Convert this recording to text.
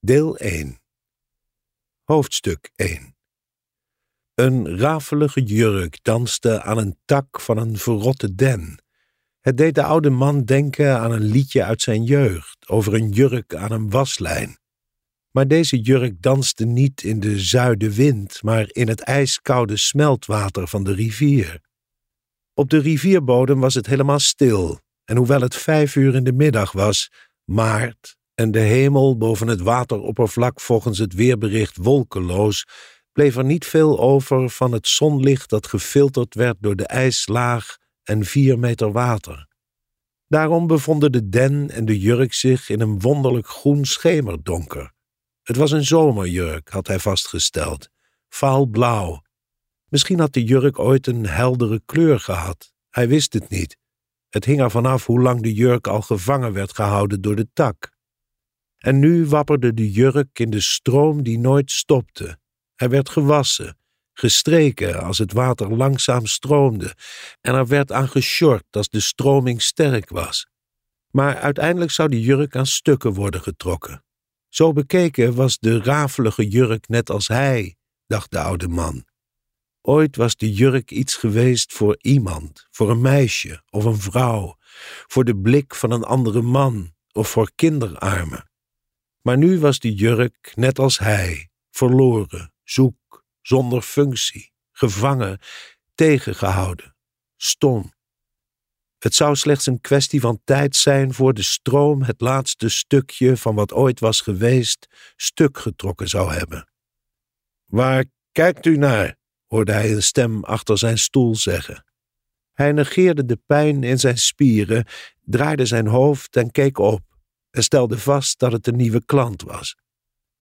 Deel 1. Hoofdstuk 1. Een rafelige jurk danste aan een tak van een verrotte den. Het deed de oude man denken aan een liedje uit zijn jeugd, over een jurk aan een waslijn. Maar deze jurk danste niet in de zuidenwind, maar in het ijskoude smeltwater van de rivier. Op de rivierbodem was het helemaal stil, en hoewel het 5 uur in de middag was, maart, en de hemel boven het wateroppervlak volgens het weerbericht wolkeloos, bleef er niet veel over van het zonlicht dat gefilterd werd door de ijslaag en 4 meter water. Daarom bevonden de den en de jurk zich in een wonderlijk groen schemerdonker. Het was een zomerjurk, had hij vastgesteld, vaalblauw. Misschien had de jurk ooit een heldere kleur gehad. Hij wist het niet. Het hing er vanaf hoe lang de jurk al gevangen werd gehouden door de tak. En nu wapperde de jurk in de stroom die nooit stopte. Hij werd gewassen, gestreken als het water langzaam stroomde, en er werd aan gesjord als de stroming sterk was. Maar uiteindelijk zou de jurk aan stukken worden getrokken. Zo bekeken was de rafelige jurk net als hij, dacht de oude man. Ooit was de jurk iets geweest voor iemand, voor een meisje of een vrouw, voor de blik van een andere man of voor kinderarmen. Maar nu was de jurk net als hij, verloren, zoek, zonder functie, gevangen, tegengehouden, stom. Het zou slechts een kwestie van tijd zijn voor de stroom het laatste stukje van wat ooit was geweest stuk getrokken zou hebben. Waar kijkt u naar? Hoorde hij een stem achter zijn stoel zeggen. Hij negeerde de pijn in zijn spieren, draaide zijn hoofd en keek op en stelde vast dat het een nieuwe klant was.